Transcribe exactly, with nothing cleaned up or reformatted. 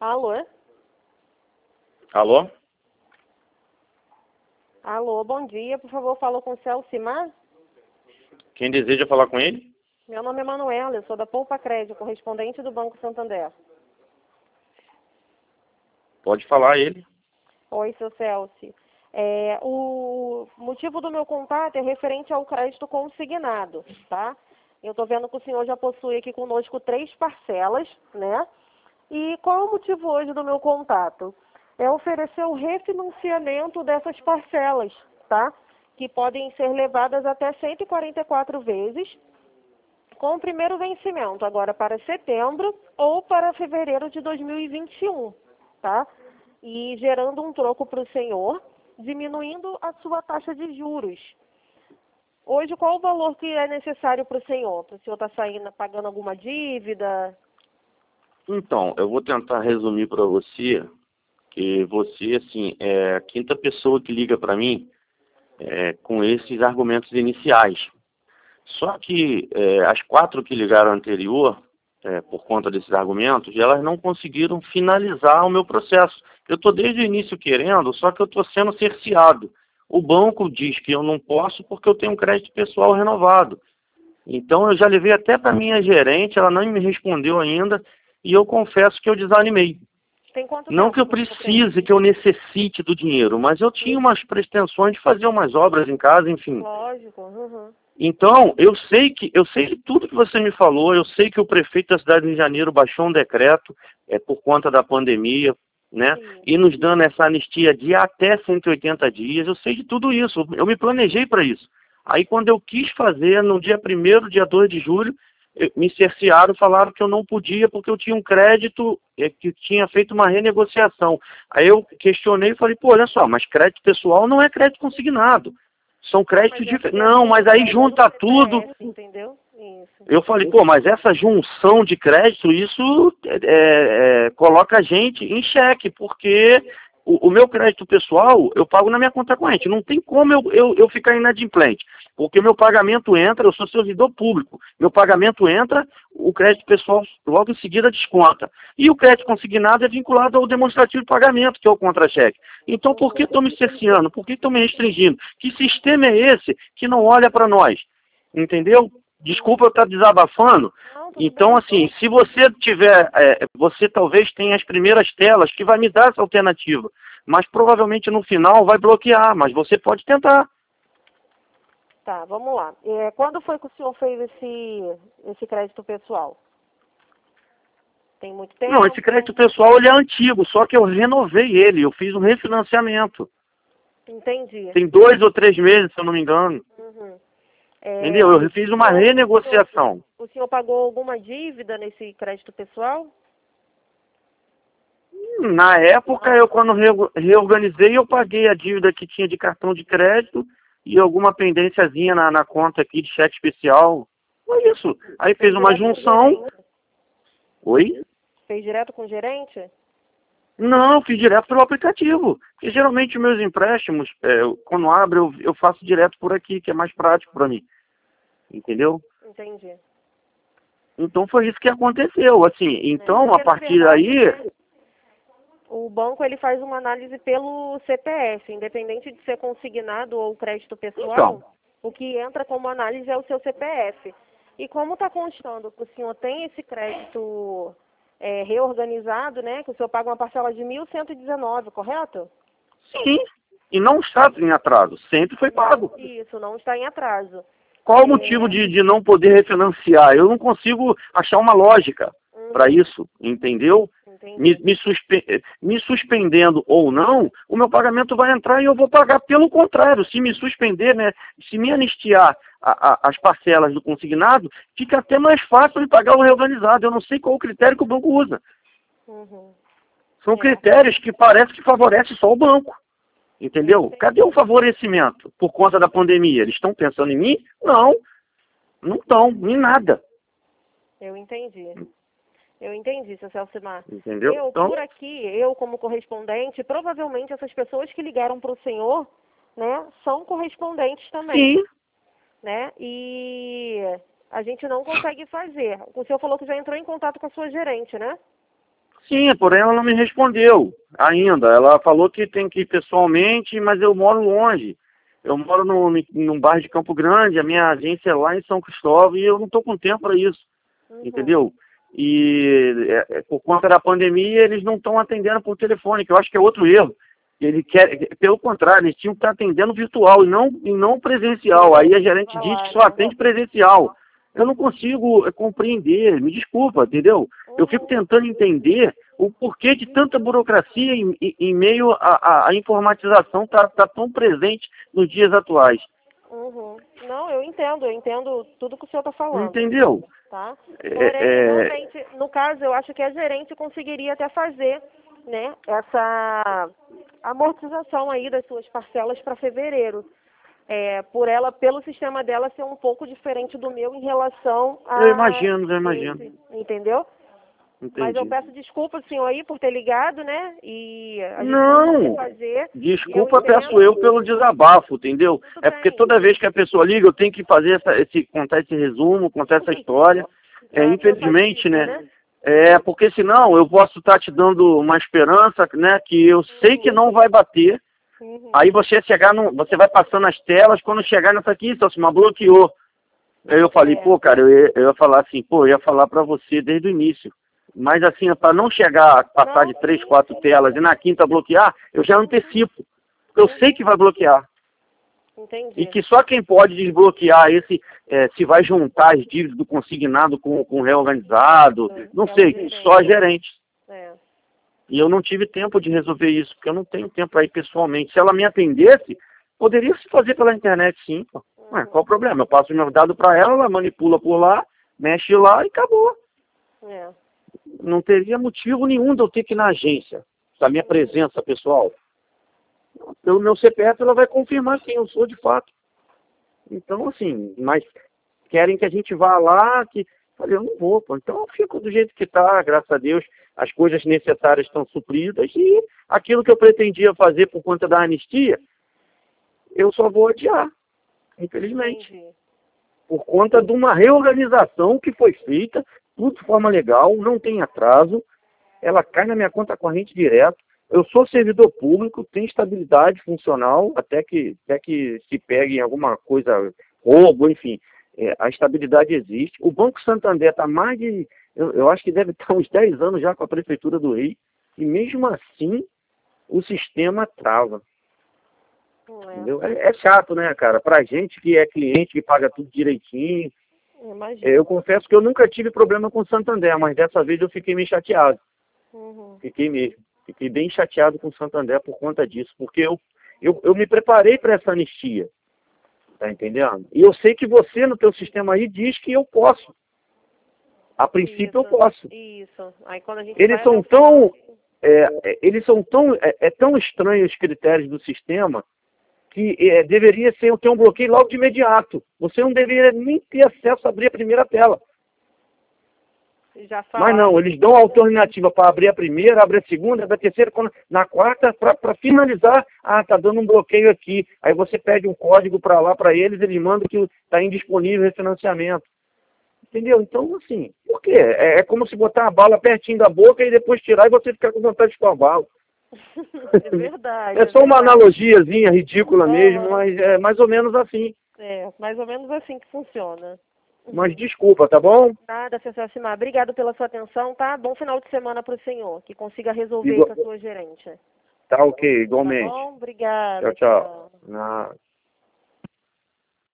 Alô? Alô? Alô, bom dia. Por favor, fala com o Celcimar. Quem deseja falar com ele? Meu nome é Manuela, eu sou da Poupa Crédito, correspondente do Banco Santander. Pode falar ele. Oi, seu Celci. É, o motivo do meu contato é referente ao crédito consignado, tá? Eu estou vendo que o senhor já possui aqui conosco três parcelas, né? E qual é o motivo hoje do meu contato? É oferecer o refinanciamento dessas parcelas, tá? Que podem ser levadas até cento e quarenta e quatro vezes, com o primeiro vencimento agora para setembro ou para fevereiro de dois mil e vinte e um, tá? E gerando um troco para o senhor, diminuindo a sua taxa de juros. Hoje, qual o valor que é necessário para o senhor? Para o senhor estar saindo, pagando alguma dívida? Então, eu vou tentar resumir para você, que você, assim, é a quinta pessoa que liga para mim é, com esses argumentos iniciais. Só que é, as quatro que ligaram anterior, é, por conta desses argumentos, elas não conseguiram finalizar o meu processo. Eu estou desde o início querendo, só que eu estou sendo cerceado. O banco diz que eu não posso porque eu tenho um crédito pessoal renovado. Então eu já levei até para minha gerente, ela não me respondeu ainda, e eu confesso que eu desanimei. Tem quanto Não tempo que eu que você tem? precise, que eu necessite do dinheiro, mas eu tinha umas pretensões de fazer umas obras em casa, enfim. Lógico. Uhum. Então, eu sei que eu sei que tudo que você me falou, eu sei que o prefeito da cidade de Janeiro baixou um decreto é, por conta da pandemia, né? Sim. E nos dando essa anistia de até cento e oitenta dias, eu sei de tudo isso, eu me planejei para isso. Aí quando eu quis fazer, no dia primeiro, dia dois de julho, eh, me cercearam, falaram que eu não podia porque eu tinha um crédito eh, que tinha feito uma renegociação. Aí eu questionei e falei, pô, olha só, mas crédito pessoal não é crédito consignado. São créditos Mas é diferentes. porque Não, mas aí é junta pelo tudo. C P F, entendeu? Isso. Eu falei, pô, mas essa junção de crédito, isso é, é, coloca a gente em xeque, porque o, o meu crédito pessoal eu pago na minha conta corrente. Não tem como eu, eu, eu ficar inadimplente, porque meu pagamento entra, eu sou servidor público, meu pagamento entra, o crédito pessoal logo em seguida desconta. E o crédito consignado é vinculado ao demonstrativo de pagamento, que é o contra-cheque. Então, por que estão me cerceando? Por que estão me restringindo? Que sistema é esse que não olha para nós? Entendeu? Desculpa eu estar desabafando. Não, tudo Então, bem. assim, se você tiver, é, você talvez tenha as primeiras telas que vai me dar essa alternativa, mas provavelmente no final vai bloquear, mas você pode tentar. Tá, vamos lá. É, quando foi que o senhor fez esse, esse crédito pessoal? Tem muito tempo? Não, esse crédito pessoal ele é antigo, só que eu renovei ele, eu fiz um refinanciamento. Entendi. Tem dois ou três meses, se eu não me engano. Uhum. É, Entendeu? Eu fiz uma o senhor- renegociação. O senhor pagou alguma dívida nesse crédito pessoal? Na época, eu quando reo- reorganizei, eu paguei a dívida que tinha de cartão de crédito e alguma pendênciazinha na, na conta aqui de cheque especial. Foi isso. Aí fez uma direto com o junção. gerente? Oi? Fez direto com o gerente? Não, eu fiz direto pelo aplicativo. Porque geralmente meus empréstimos, é, eu- quando abro, eu, eu faço direto por aqui, que é mais prático para mim. Entendeu? Entendi. Então foi isso que aconteceu. Assim, É, então, a porque, na partir verdade, daí, né, o banco ele faz uma análise pelo C P F, independente de ser consignado ou crédito pessoal, então, o que entra como análise é o seu C P F. E como está constando que o senhor tem esse crédito é, reorganizado, né, que o senhor paga uma parcela de mil cento e dezenove, correto? sim. E não está em atraso, sempre foi pago. Não, isso, não está em atraso. Qual o motivo É, de, de não poder refinanciar? Eu não consigo achar uma lógica para uhum, isso, entendeu? Me, entendi. me, suspe- me suspendendo ou não, o meu pagamento vai entrar e eu vou pagar. Pelo contrário, se me suspender, né, se me anistiar a- a- as parcelas do consignado, fica até mais fácil de pagar o reorganizado. Eu não sei qual o critério que o banco usa. Uhum, São é, critérios que parece que favorecem só o banco. Entendeu? Cadê o favorecimento por conta da pandemia? Eles estão pensando em mim? Não, não estão, em nada. eu entendi. Eu entendi, seu Celcimar. Entendeu? Eu, Então, por aqui, eu como correspondente, provavelmente essas pessoas que ligaram para o senhor, né, são correspondentes também, sim, né? E a gente não consegue fazer. O senhor falou que já entrou em contato com a sua gerente, né? Sim, porém ela não me respondeu ainda. Ela falou que tem que ir pessoalmente, mas eu moro longe. Eu moro no, num bairro de Campo Grande, a minha agência é lá em São Cristóvão e eu não estou com tempo para isso, Uhum. entendeu? E é, é, por conta da pandemia eles não estão atendendo por telefone, que eu acho que é outro erro. Ele quer, pelo contrário, eles tinham que estar atendendo virtual e não, e não presencial. Aí a gerente diz que só atende presencial. Eu não consigo compreender, me desculpa, entendeu? Eu fico tentando entender o porquê de tanta burocracia em, em, em meio à informatização tá, tá tão presente nos dias atuais. Uhum. Não, eu entendo, eu entendo tudo que o senhor está falando. Entendeu? Tá? É, Porém, é... realmente, no caso, eu acho que a gerente conseguiria até fazer, né, essa amortização aí das suas parcelas para fevereiro. É, por ela, pelo sistema dela ser um pouco diferente do meu em relação a... Eu imagino, eu imagino. Esse, entendeu? Entendi. Mas eu peço desculpa ao senhor aí por ter ligado, né? E a gente não, fazer. Desculpa, eu peço eu pelo desabafo, entendeu? Tudo é porque bem. Toda vez que a pessoa liga, eu tenho que fazer essa, esse, contar esse resumo, contar essa história. É, infelizmente, né? né? É, porque senão eu posso estar te dando uma esperança, né? Que eu sei que não vai bater. Uhum. Aí você chegar no, você vai passando as telas, quando chegar nessa aqui, Selcimar, bloqueou. Aí eu falei, é. pô, cara, eu ia, eu ia falar assim, pô, eu ia falar pra você desde o início. Mas assim, para não chegar a passar não, de três, quatro telas e na quinta bloquear, eu já antecipo. Porque eu sei que vai bloquear. Entendi. E que só quem pode desbloquear esse, é, se vai juntar as dívidas do consignado com, com o reorganizado, não é sei, só a gerente. É. E eu não tive tempo de resolver isso, porque eu não tenho tempo para ir pessoalmente. Se ela me atendesse, poderia se fazer pela internet, sim. Pô. Uhum. Ué, qual o problema? Eu passo o meu dado para ela, ela manipula por lá, mexe lá e acabou. É. Não teria motivo nenhum de eu ter que ir na agência, da minha presença pessoal. Pelo meu C P F ela vai confirmar quem eu sou de fato. Então, assim, mas querem que a gente vá lá, que... Falei, eu não vou, pô. Então eu fico do jeito que tá, graças a Deus, as coisas necessárias estão supridas e aquilo que eu pretendia fazer por conta da anistia, eu só vou adiar, infelizmente. Entendi. Por conta de uma reorganização que foi feita, tudo de forma legal, não tem atraso, ela cai na minha conta corrente direto. Eu sou servidor público, tenho estabilidade funcional, até que, até que se pegue em alguma coisa, roubo, enfim, é, a estabilidade existe. O Banco Santander está mais de, eu, eu acho que deve estar uns dez anos já com a Prefeitura do Rio, e mesmo assim o sistema trava. É. Entendeu? É, é chato, né, cara? Pra gente que é cliente, que paga tudo direitinho. É, eu confesso que eu nunca tive problema com o Santander, mas dessa vez eu fiquei meio chateado. Uhum. Fiquei mesmo. Fiquei bem chateado com o Santander por conta disso, porque eu, eu, eu me preparei para essa anistia. Tá entendendo? E eu sei que você, no teu sistema aí, diz que eu posso. A princípio isso, eu posso. Isso. Aí, quando a gente eles, são tão, é, eles são tão... É, é tão estranho os critérios do sistema que é, deveria ser, ter um bloqueio logo de imediato. Você não deveria nem ter acesso a abrir a primeira tela. Já Mas não, eles dão a alternativa para abrir a primeira, abrir a segunda, abrir a terceira, quando, na quarta, para finalizar, ah, tá dando um bloqueio aqui. Aí você pede um código para lá para eles, eles mandam que está indisponível refinanciamento. Entendeu? Então, assim, por quê? É, é como se botar a bala pertinho da boca e depois tirar e você ficar com vontade de pôr a bala. É verdade. É só é uma verdade. analogiazinha ridícula é. mesmo, mas é mais ou menos assim. É, mais ou menos assim que funciona. Mas desculpa, tá bom? Nada, senhor Selcimar. Obrigado pela sua atenção, tá? Bom final de semana para o senhor, que consiga resolver Igual... isso com a sua gerente. Tá ok, igualmente. Tá bom? Obrigada. Tchau, tchau. tchau.